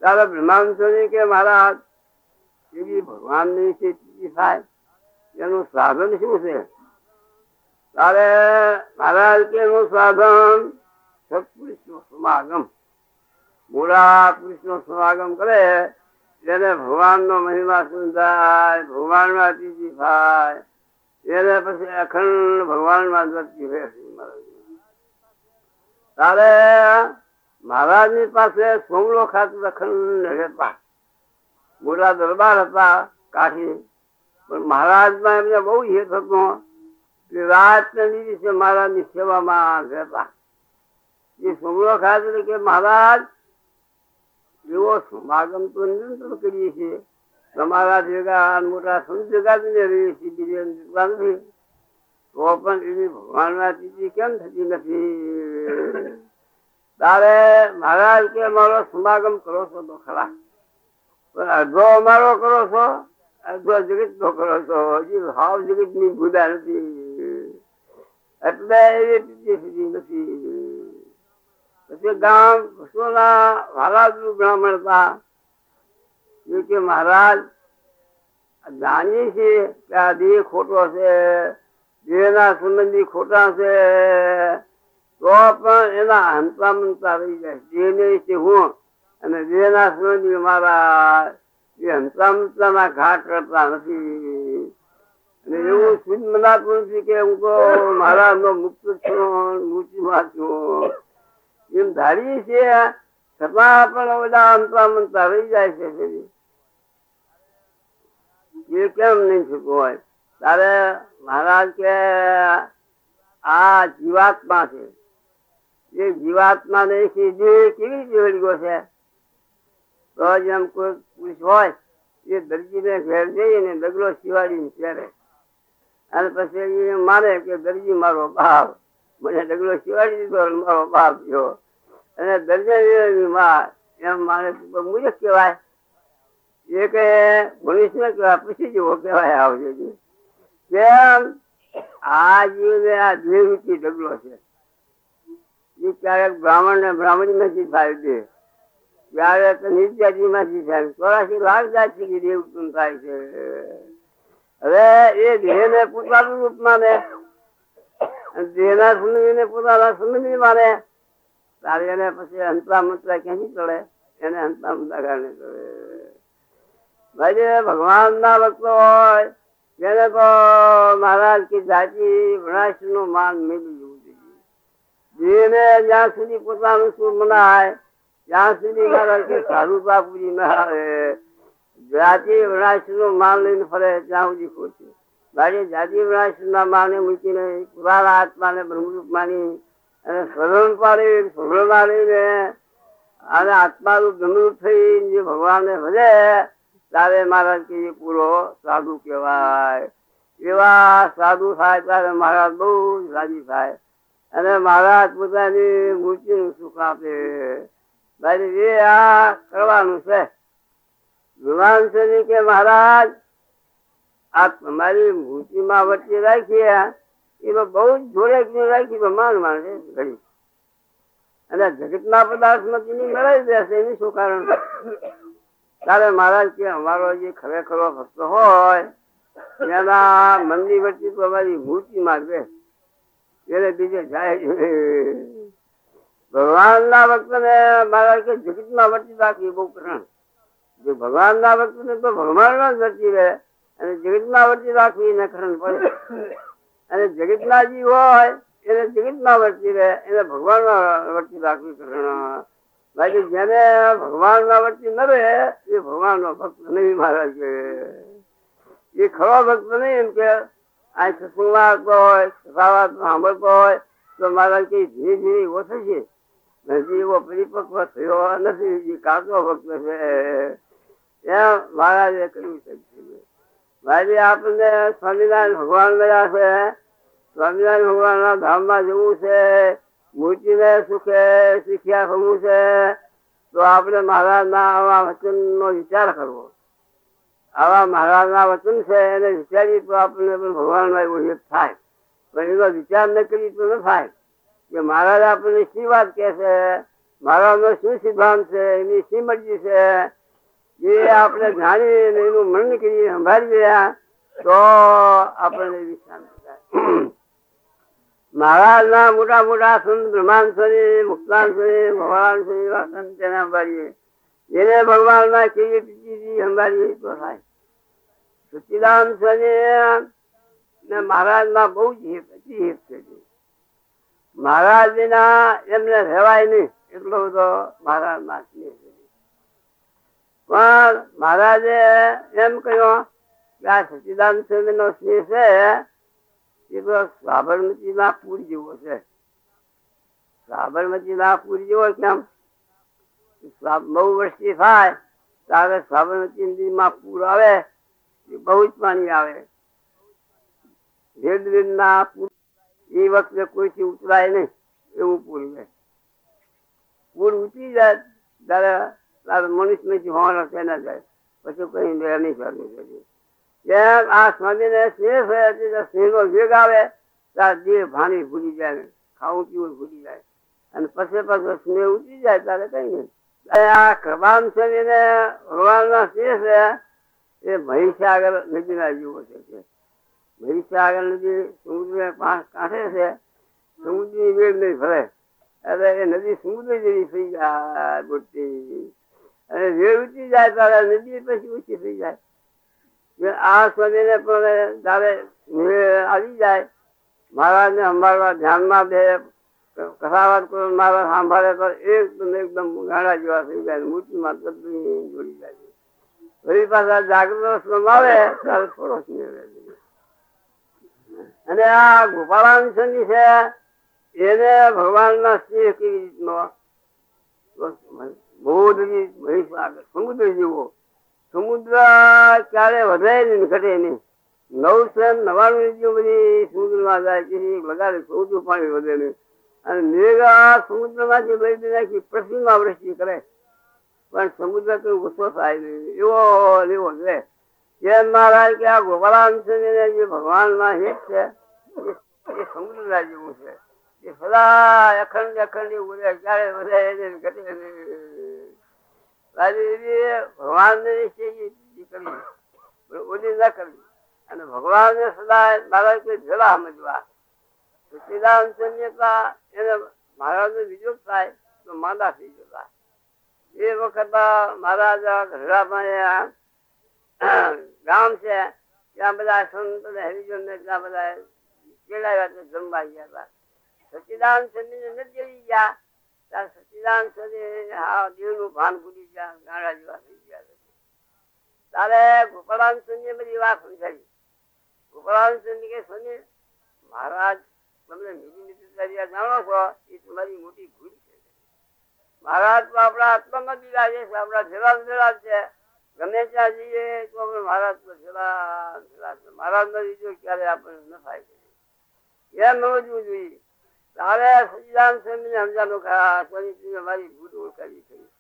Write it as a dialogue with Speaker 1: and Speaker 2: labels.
Speaker 1: ત્યારે બ્રહ્માંડ કે મહારાજ એવી ભગવાનની સ્થિતિ થાય એનું સાધન શું છે? તારે મહારાજ કે એનું સાધન સત્પુરુષ નો સમાગમ, મૂળા પુરુષ નો સમાગમ કરે એને ભગવાન નો મહિમા સમજાય, ભગવાન માં અતિથિ થાય, એને પછી અખંડ ભગવાન માં વૃત્તિ રહે. તારે મહારાજ ની પાસે સોમલો ખાતું અખંડ રહેતા, મોટા દરબાર હતા કાઠી, પણ મહારાજ માં એમને બહુ હેત હતો. રાત ને દિવસે મહારાજ ની સેવામાં રહેતા. એ સોમલો ખાતું કે મહારાજ એવો સમાગમ તો નિરંતર કરીએ છીએ, તમારા ભેગા મોટા સંત ભેગા રહીએ છીએ, નથી તો પણ એવી ભગવાન ના તિથિ કેમ થતી નથી? તારે મહારાજ કે અમારો સમાગમ કરો છો તો ખરા, પણ અડધો અમારો કરો છો, અડધો જગત નો કરો છો. હજી હાવ જગત ની ભૂલા નથી, એટલે એવી તિથિ થતી નથી. પછી ગામ મહારાજ નું બ્રાહ્મણ હતા એ કે મહારાજ જાણીએ છીએ કે આ દેહ ખોટો છે, દેહના સંબંધી ખોટા છે, તો પણ એના હંતા મનતા રહી જાય. દેહ ને વિશે હું અને દેહના સંબંધી મારા એ હંતા મનતા ના ઘાટ કરતા નથી. અને એવું શુદ્ધ મનાતું નથી કે હું તો મહારાજ નો મુક્ત છું, મૂર્તિમાં છું એમ ધારીએ છીએ, છતાં પણ બધા અંતરા મનતા રહી જાય છે. એ કેમ નહીં છૂટવું હોય? તારે મહારાજ કે આ જીવાત્મા છે, એ જીવાત્મા ને કેવી રીતે ગયો છે? તો જેમ કોઈ પુરુષ હોય એ દરજી ને ઘેર જઈને ડગલો શિવાડીને પહેરે અને પછી એ માને કે દરજી મારો બાપ, મને ડગલો શિવાડી દીધો, મારો બાપ થયો. અને દરજી માં એમ માને મૂર્ખ કહેવાય, એ કે મનુષ્ય કહેવાય, પછી જેવો કહેવાય. આવજો કેમ આ જીવ ને આ દેહરૂપી ડગલો છે. એ ક્યારેક બ્રાહ્મણ ને બ્રાહ્મણી માંથી થાય છે, ક્યારેક નિત્યાજી માંથી થાય, 84 લાખ જાતિ દેહ ઉત્પન્ન થાય છે. હવે એ દેહ ને પોતાનું રૂપ માને, દેહ ના સંબંધી ને પોતાના સંબંધી માને, તારે એને પછી અંતરા મંત્રા ક્યાંથી ચડે? એને અંતરા મંત્રા કારણે ચડે. ભાઈ ભગવાન ના ભક્તો હોય તેને તો મહારાજ की જાતિ વિનાશ નું માન મેળવી જવું જોઈએ. દેહને જ્યાં સુધી પોતાનું સુર મનાય ત્યાં સુધી મહારાજ की સાધુતા પૂરી ના આવે. જાતિ વિનાશ નું માન લઈને ફરે ત્યાં સુધી ખોટી. ભાઈ જાતિ વિનાશ ના માને મૂકીને પુરાના આત્મા ને બ્રહ્મરૂપ માની અને સ્વરણ પાડી સ્વરમાં લઈને અને આત્માનું બ્રહ્મરૂપ થઈ જે ભગવાન ને ભજે તારે મહારાજ કે પૂરો સાધુ કહેવાય. એવા સાધુ થાય ત્યારે મહારાજ બહુ રાજી થાય અને મહારાજ પોતાની મૂર્તિ નું સુખ આપે. ભાઈ એ આ કરવાનું છે. ભગવાન છે કે મહારાજ આ તમારી મૂર્તિમાં વચ્ચે રાખીએ એમાં બહુ જોડે રાખી માન માને ઘડી અને જગત ના પદાર્થ માંથી મેળવી દેશે. એનું શું કારણ? તારે મહારાજ કે અમારો જે ખરેખરો ભક્ત હોય એના મનની વચ્ચે તો અમારી મૂર્તિ માં રહે, એને બીજે જાય. ભગવાન ના ભક્ત ને મહારાજ કે જગત ના વચ્ચે રાખવી બહુ કઠણ. જો ભગવાન ના ભક્ત ને તો ભગવાન માં જ વચ્ચે રહે અને જગત ના વચ્ચે રાખવી એને કઠણ પડે. અને જગત ના જીવ હોય એને જગત ના વચ્ચે રહે, એને ભગવાન ના વચ્ચે રાખવી કઠણ. બાકી જેને ભગવાન ના વચ્ચે ન રહે એ ભગવાન નો ભક્ત નહીં. મહારાજ એ ખરો ભક્ત નહીં. એમ કે આ સત્સંગમાં આવતો હોય, સાંભળતો હોય તો મહારાજ કઈ ધીરે ધીરે એવો થશે, હજી એવો પરિપક્વ થયો નથી, કાચો ભક્ત છે એમ મહારાજે કર્યું છે. ભાઈ આપણને સ્વામિનારાયણ ભગવાન મળ્યા છે, સ્વામિનારાયણ ભગવાન ના ધામ માં જવું છે, મૂર્તિ ને સુખે શીખ્યા થવું છે, તો આપણે મહારાજ ના આવા વચન નો વિચાર કરવો. આવા મહારાજ ના વચન છે એને વિચારી તો આપણને ભગવાન માં થાય, પણ એનો વિચાર ન કરી તો ન થાય. કે મહારાજ આપણને શી વાત કે છે મહારાજનો શું સિદ્ધાંત છે, એની શી મરજી છે, એ આપણે જાણીએ એનું મન કરી સંભાળીએ તો આપણને વિશ્રાંતિ થાય. મહારાજ ના મોટા મોટા સંત બ્રહ્માંડ સ્વરી, મુક્તાન સ્વરી, ભગવાન સ્વરી એવા સંત તેને સંભાળીએ. એને ભગવાન ના કેવી પ્રીતિ સંભાળીએ તો થાય. સચ્ચિદાનંદ સ્વામી મહારાજ માં બહુ જ હિત છે. મહારાજ વિના એમને રહેવાય નહીં, એટલો બધો મહારાજ માં સ્નેહ છે. પણ મહારાજે એમ કહ્યું કે આ સચ્ચિદાનંદ સ્વામી નો સ્નેહ છે એ તો સાબરમતી ના પૂર જેવો છે. સાબરમતી ના પૂર જેવો કેમ? બહુ વર્ષથી થાય ત્યારે સાબરમતી નદી માં પૂર આવે, બહુ જ પાણી આવે. વેદ ના પૂર એ વખતે કોઈથી ઉતરાય નહીં એવું પૂર છે. પૂર ઉતરી જાય ત્યારે મનુષ્ય હોવાનો છે ના જાય, પછી કઈ નહીં કરવું. જેમ આ સ્વામી ને સ્નેહ છે, સ્નેહ નો વેગ આવે ત્યારે દેહ ભાણી ભૂલી જાય, ખાવું પીવું ભૂલી જાય, અને પછી પાછો સ્નેહ ઉતરી જાય ત્યારે કઈ નહીં. આ કૃપાન સ્વામી ને ભગવાન ના સ્નેહ છે એ મહીસાગર નદી ના જેવો છે. મહીસાગર નદી સમુદ્ર કાંઠે છે, સમુદ્રની વેગ નહીં ભરે એટલે એ નદી સમુદ્ર જેવી થઈ જાય મોટી, અને વેગ ઉતરી જાય ત્યારે નદી પછી ઓછી થઈ જાય. આ સ્વામી ને પણ જયારે આવી જાય, મહારાજ ને સંભાળવા ધ્યાનમાં બે કથાવાત કરો, મહારાજ સાંભળે તો એકદમ ગાડા જેવા થઈ જાય, મૂર્તિમાં જોડી જાય. ફરી પાછા જાગૃત આવે ત્યારે થોડો સ્નેહ રહે. અને આ ગોપાળાન સ્વામી છે એને ભગવાન ના સ્નેહ કેવી રીતનો બહુ બધી સમુદ્ર જેવો. સમુદ્ર ક્યારે વધે નહીં ઘટે નહીં. 999 બધી સમુદ્રમાં જાય છે, લગાડે સૌથી પાણી વધે નહીં. અને મેઘ સમુદ્ર માંથી લઈ નાખી પૃથ્વીમાં વૃષ્ટિ કરે, પણ સમુદ્ર કઈ ઓછો થાય નહીં, એવો લેવો છે. એમ મહારાજ કે આ ગોપાળાન સ્વામી જે ભગવાન માં હેત છે એ સમુદ્ર ના જેવું છે. એ સદા અખંડ અખંડ ઉડે, ક્યારે વધે ઘટે ભગવાન ને ઓલી ના કરવી. અને ભગવાન ને સદા મહારાજ કોઈ ભેળા સમજવા. સચ્ચિદાનંદ એને મહારાજ ને વિજોગ થાય તો માંદા થઈ જતા. એ વખત મહારાજ ગઢડામાં ગામ છે, ત્યાં બધા સંત હરિજન ને ત્યાં બધા કેળાવ્યા જમવા ગયા હતા. સચ્ચિદાનંદ સ્વામી ને નથી જઈ ગયા ત્યારે સચ્ચિદાનંદ સ્વામી દેવ નું ભાન ભૂલી ગયા, ગાડા જેવા થઈ ગયા. તારે ગોપાળાન સ્વામી બધી વાત સમજાવી. ગોપાળાન સ્વામી કે સ્વામી મહારાજ તમને મિલી જાણો છો એ તમારી મોટી ભૂલ છે. મહારાજ તો આપણા આત્મામાં બિરાજે છે, આપણા જરા છે. ગમે ત્યાં જઈએ તો આપણે મહારાજ મહારાજ નો રીજો ક્યારે આપણને ન થાય એમ સમજવું જોઈએ. તારે સચ્ચિદાનંદ સ્વામી ને સમજાનું સ્વામી મારી ભૂલ ઓળખાવી થઈ.